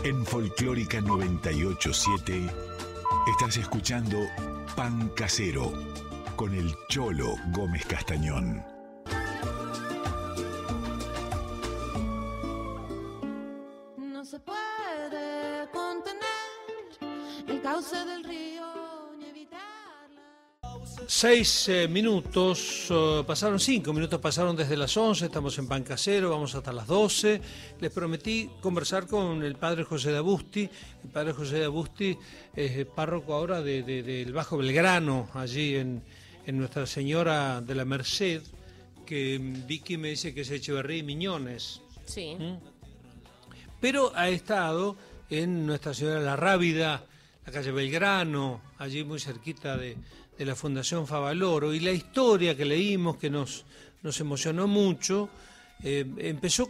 En Folclórica 987 estás escuchando Pan Casero con el Cholo Gómez Castañón. No se puede contener el cauce del río ni evitarla. 6 minutos, pasaron 5 minutos, pasaron desde las 11, estamos en Pan Casero, vamos hasta las 12. Les prometí conversar con el padre José de Abusti. El padre José de Abusti es párroco ahora del Bajo Belgrano, allí en Nuestra Señora de la Merced, que Vicky me dice que es Echeverría y Miñones. Sí. Pero ha estado en Nuestra Señora de la Rábida, la calle Belgrano, allí muy cerquita de la Fundación Favaloro, y la historia que leímos que nos emocionó mucho, empezó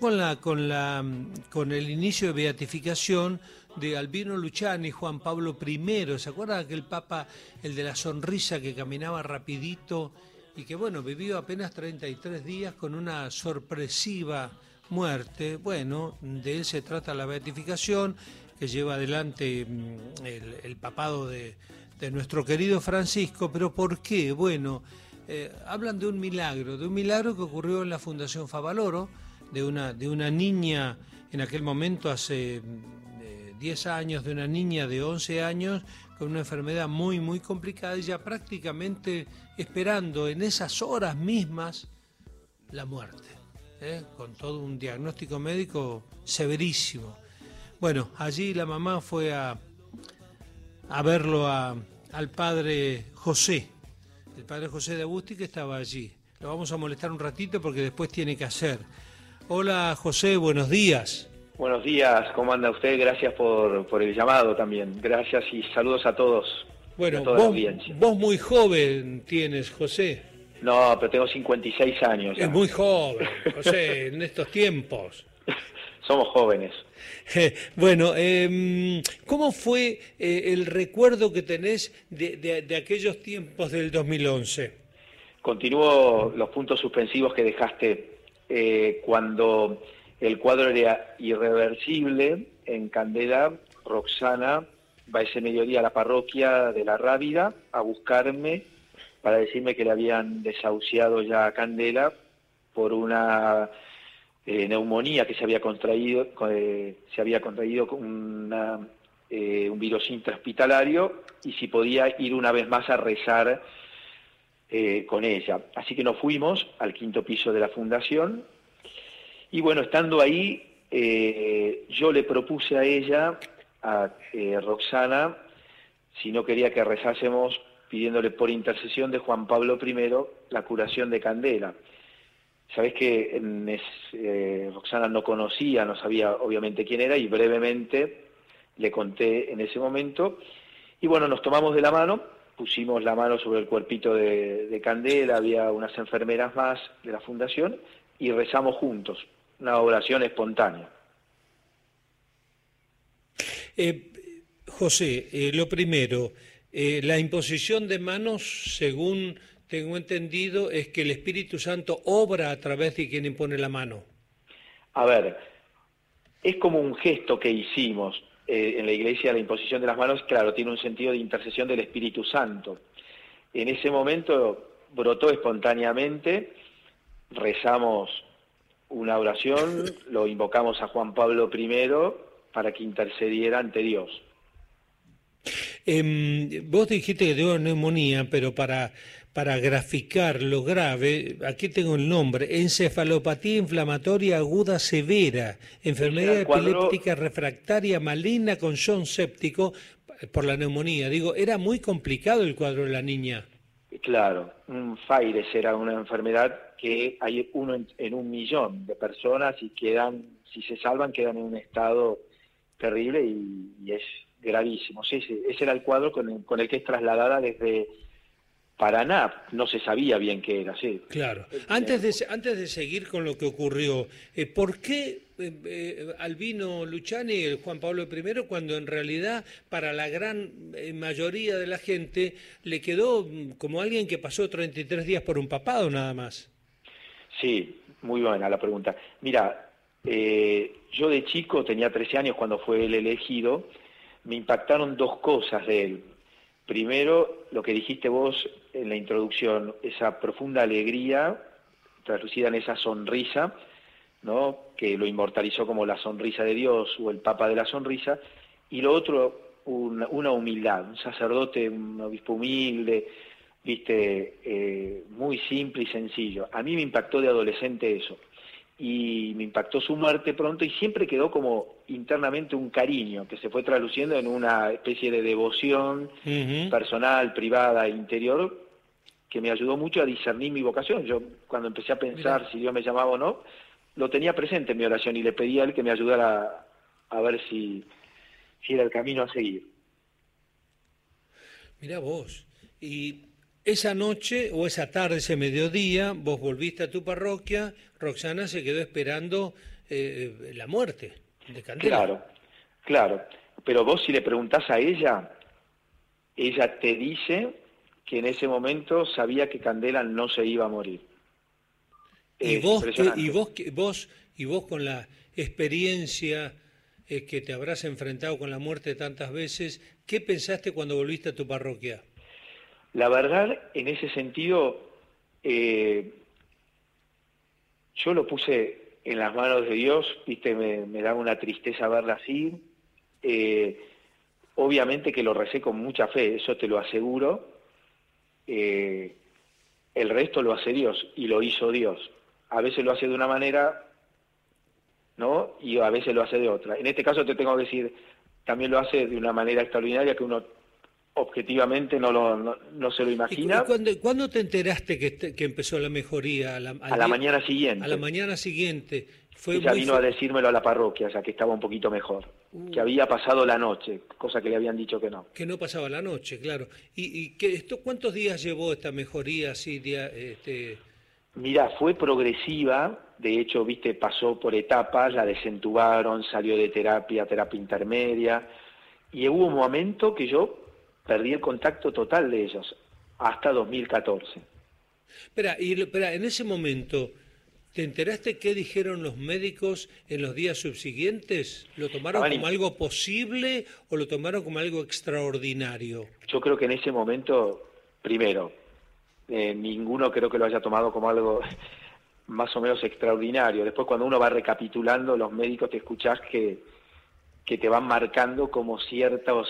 con el inicio de beatificación de Albino Luciani, Juan Pablo I. ¿Se acuerdan de aquel papa, el de la sonrisa, que caminaba rapidito y que vivió apenas 33 días con una sorpresiva muerte? Bueno, de él se trata la beatificación que lleva adelante el papado de nuestro querido Francisco. ¿Pero por qué? Bueno, hablan de un milagro que ocurrió en la Fundación Favaloro, de una niña, en aquel momento hace 10 años, de una niña de 11 años con una enfermedad muy, muy complicada, y ya prácticamente esperando en esas horas mismas la muerte, con todo un diagnóstico médico severísimo. Bueno, allí la mamá fue a verlo al padre José, el padre José de Abusti, que estaba allí. Lo vamos a molestar un ratito porque después tiene que hacer. Hola José, buenos días. Buenos días, ¿cómo anda usted? Gracias por el llamado también. Gracias y saludos a todos. Bueno, a toda la audiencia. Vos muy joven tienes, José. No, pero tengo 56 años ya. Es muy joven, José, en estos tiempos. Somos jóvenes. Bueno, ¿cómo fue el recuerdo que tenés de aquellos tiempos del 2011? Continúo los puntos suspensivos que dejaste cuando el cuadro era irreversible. En Candela, Roxana va ese mediodía a la parroquia de la Rábida a buscarme para decirme que le habían desahuciado ya a Candela por una neumonía que se había contraído con un virus intrahospitalario, y si podía ir una vez más a rezar con ella. Así que nos fuimos al 5º piso de la fundación, y bueno, estando ahí, yo le propuse a ella, a Roxana, si no quería que rezásemos pidiéndole por intercesión de Juan Pablo I la curación de Candela. Sabés que Roxana no sabía obviamente quién era, y brevemente le conté en ese momento. Y bueno, nos tomamos de la mano, pusimos la mano sobre el cuerpito de Candela, había unas enfermeras más de la fundación, y rezamos juntos, una oración espontánea. José, lo primero, la imposición de manos, según tengo entendido, es que el Espíritu Santo obra a través de quien impone la mano. A ver, es como un gesto que hicimos en la iglesia. La imposición de las manos, claro, tiene un sentido de intercesión del Espíritu Santo. En ese momento brotó espontáneamente, rezamos una oración, lo invocamos a Juan Pablo I para que intercediera ante Dios. Vos dijiste que dio neumonía, pero para graficar lo grave, aquí tengo el nombre: encefalopatía inflamatoria aguda severa, enfermedad epiléptica refractaria maligna con shock séptico por la neumonía. Digo, era muy complicado el cuadro de la niña. Claro, un FAIRES era una enfermedad que hay uno en 1.000.000 de personas, y si se salvan, quedan en un estado terrible y es gravísimo. Sí, ese era el cuadro con el que es trasladada desde Paraná. No se sabía bien qué era, sí. Claro. Antes de seguir con lo que ocurrió, ¿por qué Albino Luciani, el Juan Pablo I, cuando en realidad para la gran mayoría de la gente le quedó como alguien que pasó 33 días por un papado nada más? Sí, muy buena la pregunta. Mira, Yo de chico, tenía 13 años cuando fue él elegido, me impactaron dos cosas de él. Primero, lo que dijiste vos en la introducción, esa profunda alegría traducida en esa sonrisa, ¿no?, que lo inmortalizó como la sonrisa de Dios o el Papa de la sonrisa, y lo otro, una humildad, un sacerdote, un obispo humilde, muy simple y sencillo. A mí me impactó de adolescente eso, y me impactó su muerte pronto, y siempre quedó como internamente un cariño que se fue traduciendo en una especie de devoción personal, privada, interior, que me ayudó mucho a discernir mi vocación. Yo, cuando empecé a pensar si Dios me llamaba o no, lo tenía presente en mi oración y le pedí a él que me ayudara a ver si era el camino a seguir. Mirá vos, y esa noche o esa tarde, ese mediodía, vos volviste a tu parroquia, Roxana se quedó esperando la muerte de Candela. Claro, pero vos si le preguntás a ella te dice que en ese momento sabía que Candela no se iba a morir. Y vos con la experiencia que te habrás enfrentado con la muerte tantas veces, ¿qué pensaste cuando volviste a tu parroquia? La verdad, en ese sentido, yo lo puse en las manos de Dios, me daba una tristeza verla así. Obviamente que lo recé con mucha fe, eso te lo aseguro. El resto lo hace Dios, y lo hizo Dios. A veces lo hace de una manera, ¿no?, y a veces lo hace de otra. En este caso te tengo que decir, también lo hace de una manera extraordinaria que uno objetivamente no se lo imagina. ¿Y cuándo te enteraste que empezó la mejoría? A la mañana siguiente. A la mañana siguiente. Ella vino a decírmelo a la parroquia, ya que estaba un poquito mejor. Que había pasado la noche, cosa que le habían dicho que no. Que no pasaba la noche, claro. ¿Y cuántos días llevó esta mejoría así? Mirá, fue progresiva. De hecho, pasó por etapas, la desentubaron, salió de terapia intermedia, y hubo un momento que yo perdí el contacto total de ellos, hasta 2014. Espera, en ese momento, ¿te enteraste qué dijeron los médicos en los días subsiguientes? ¿Lo tomaron como algo posible o lo tomaron como algo extraordinario? Yo creo que en ese momento, primero, ninguno creo que lo haya tomado como algo más o menos extraordinario. Después, cuando uno va recapitulando, los médicos te escuchás que te van marcando como ciertos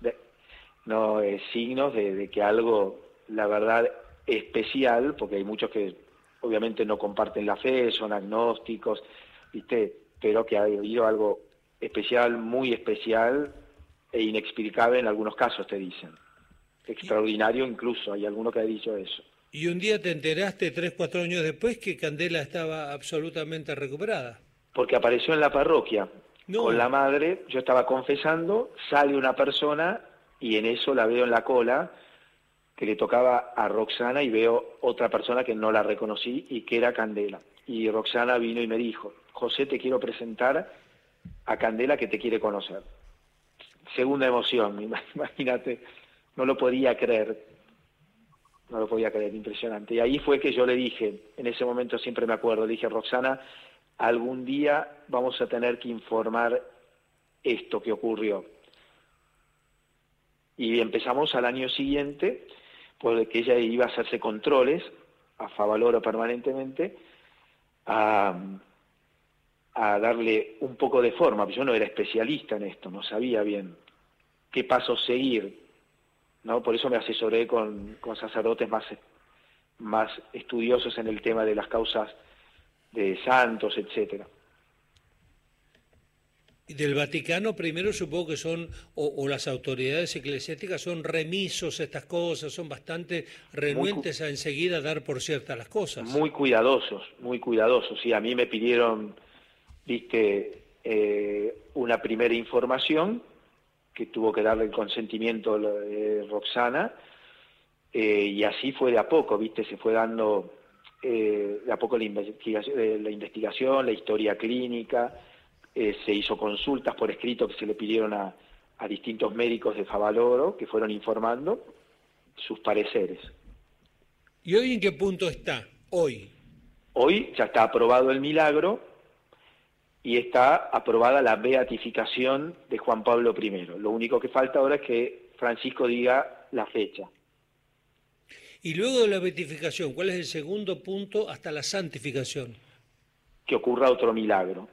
signos de que algo, la verdad, especial, porque hay muchos que obviamente no comparten la fe, son agnósticos, pero que ha habido algo especial, muy especial e inexplicable en algunos casos, te dicen. Extraordinario incluso, hay alguno que ha dicho eso. Y un día te enteraste, 3, 4 años después, que Candela estaba absolutamente recuperada. Porque apareció en la parroquia, con la madre, yo estaba confesando, sale una persona y en eso la veo en la cola, que le tocaba a Roxana, y veo otra persona que no la reconocí y que era Candela. Y Roxana vino y me dijo: José, te quiero presentar a Candela, que te quiere conocer. Segunda emoción, imagínate, no lo podía creer, impresionante. Y ahí fue que yo le dije, en ese momento siempre me acuerdo, le dije: Roxana, algún día vamos a tener que informar esto que ocurrió. Y empezamos al año siguiente, porque ella iba a hacerse controles a Favaloro permanentemente, a darle un poco de forma. Yo no era especialista en esto, no sabía bien qué pasos seguir, ¿no? Por eso me asesoré con sacerdotes más estudiosos en el tema de las causas de santos, etcétera. Y del Vaticano primero supongo que son, o las autoridades eclesiásticas son remisos a estas cosas, son bastante renuentes a enseguida dar por ciertas las cosas. Muy cuidadosos. Sí, a mí me pidieron, una primera información que tuvo que darle el consentimiento de Roxana, y así fue de a poco, se fue dando de a poco la investigación, la historia clínica. Se hizo consultas por escrito que se le pidieron a distintos médicos de Favaloro, que fueron informando sus pareceres. ¿Y hoy en qué punto está? Hoy ya está aprobado el milagro, y está aprobada la beatificación de Juan Pablo I. Lo único que falta ahora es que Francisco diga la fecha. Y luego de la beatificación, ¿cuál es el segundo punto hasta la santificación? Que ocurra otro milagro,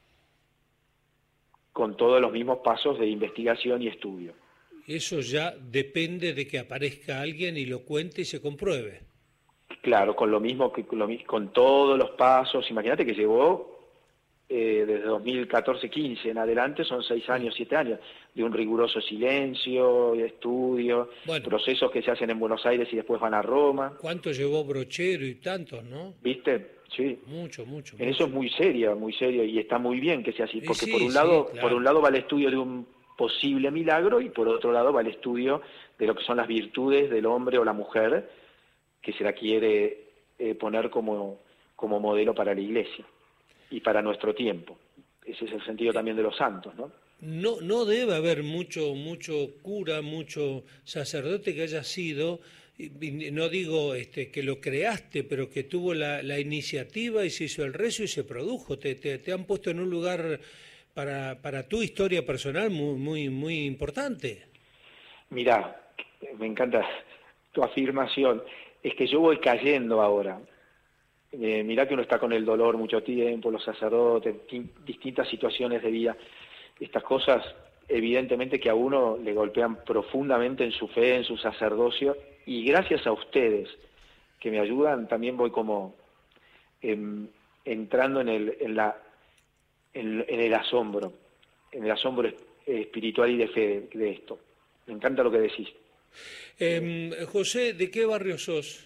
con todos los mismos pasos de investigación y estudio. Eso ya depende de que aparezca alguien y lo cuente y se compruebe. Claro, con lo mismo con todos los pasos. Imagínate que llevó desde 2014-15 en adelante, son 6 años, 7 años, de un riguroso silencio, de estudio, bueno, procesos que se hacen en Buenos Aires y después van a Roma. ¿Cuánto llevó Brochero y tantos, no? ¿Viste? Sí. Mucho, mucho. En eso es muy serio, y está muy bien que sea así, porque Sí, por un sí, lado, claro. por un lado va el estudio de un posible milagro y por otro lado va el estudio de lo que son las virtudes del hombre o la mujer que se la quiere poner como modelo para la Iglesia y para nuestro tiempo. Ese es el sentido también de los santos, ¿no? No debe haber mucho cura, mucho sacerdote que haya sido, y no digo que lo creaste, pero que tuvo la iniciativa y se hizo el rezo y se produjo. Te han puesto en un lugar para tu historia personal muy importante. Mirá, me encanta tu afirmación. Es que yo voy cayendo ahora. Mirá que uno está con el dolor mucho tiempo, los sacerdotes, distintas situaciones de vida. Estas cosas, evidentemente, que a uno le golpean profundamente en su fe, en su sacerdocio, y gracias a ustedes que me ayudan, también voy como entrando en el asombro espiritual y de fe de esto. Me encanta lo que decís. José, ¿de qué barrio sos?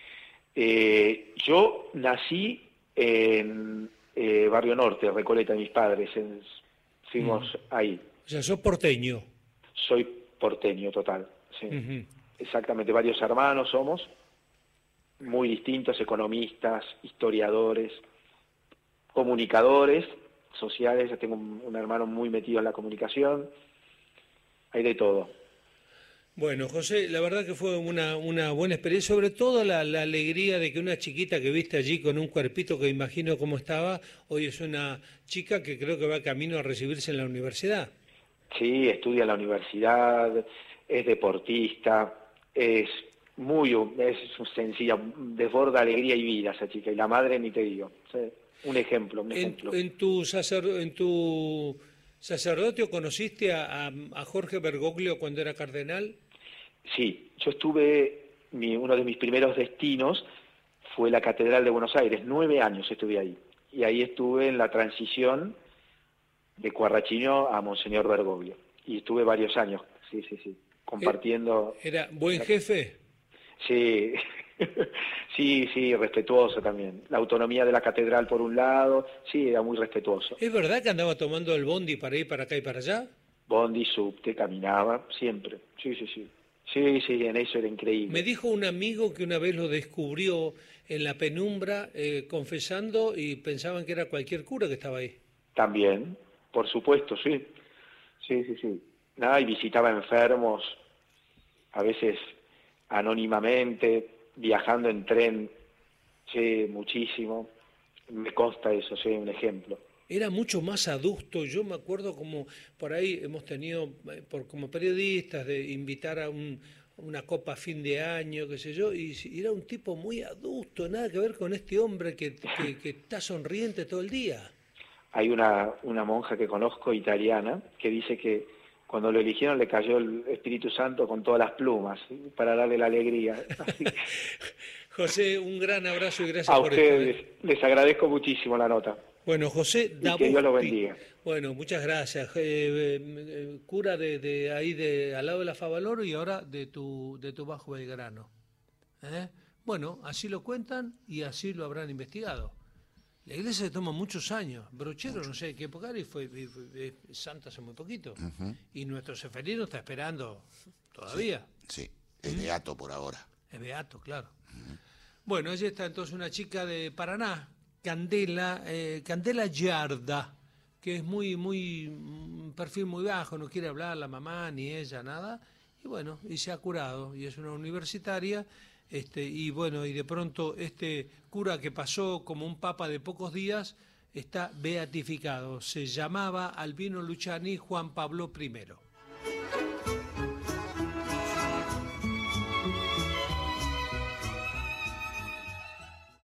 Yo nací en Barrio Norte, Recoleta, mis padres, fuimos ahí. O sea, sos porteño. Soy porteño total, sí. Exactamente, varios hermanos somos, muy distintos, economistas, historiadores, comunicadores sociales. Yo tengo un hermano muy metido en la comunicación, hay de todo. Bueno, José, la verdad que fue una buena experiencia, sobre todo la alegría de que una chiquita que viste allí con un cuerpito que imagino cómo estaba, hoy es una chica que creo que va camino a recibirse en la universidad. Sí, estudia en la universidad, es deportista, es sencilla, desborda alegría y vida esa chica, y la madre ni te digo, ¿sí? Un ejemplo. ¿En tu sacerdocio conociste a Jorge Bergoglio cuando era cardenal? Sí, yo uno de mis primeros destinos fue la Catedral de Buenos Aires, 9 años estuve ahí, y ahí estuve en la transición de Quarracino a Monseñor Bergoglio, y estuve varios años, sí, compartiendo. ¿Era buen jefe? Sí, sí, respetuoso también. La autonomía de la catedral por un lado, sí, era muy respetuoso. ¿Es verdad que andaba tomando el bondi para ir para acá y para allá? Bondi, subte, caminaba, siempre, sí. Sí, en eso era increíble. Me dijo un amigo que una vez lo descubrió en la penumbra confesando y pensaban que era cualquier cura que estaba ahí. También, por supuesto, sí. Nada, y visitaba enfermos, a veces anónimamente, viajando en tren, sí, muchísimo. Me consta eso, sí, un ejemplo. Era mucho más adusto. Yo me acuerdo como por ahí hemos tenido, como periodistas, de invitar a una copa a fin de año, qué sé yo, y era un tipo muy adusto, nada que ver con este hombre que está sonriente todo el día. Hay una monja que conozco, italiana, que dice que cuando lo eligieron le cayó el Espíritu Santo con todas las plumas, ¿sí? Para darle la alegría. José, un gran abrazo y gracias a por ustedes, esto. Les agradezco muchísimo la nota. Bueno, José Dabusti. Que Dios lo bendiga. Bueno, muchas gracias. Cura de ahí al lado de la Favaloro y ahora de tu Bajo Belgrano. Bueno, así lo cuentan y así lo habrán investigado. La iglesia se toma muchos años. Brochero, no sé qué época era, y fue santo hace muy poquito. Y nuestro Seferino está esperando todavía. Sí, es beato por ahora. Es beato, claro. Bueno, ella está entonces una chica de Paraná, Candela Giarda, que es un perfil muy bajo, no quiere hablar la mamá ni ella, nada, y bueno, y se ha curado, y es una universitaria, y bueno, y de pronto este cura que pasó como un papa de pocos días, está beatificado. Se llamaba Albino Luciani Juan Pablo I.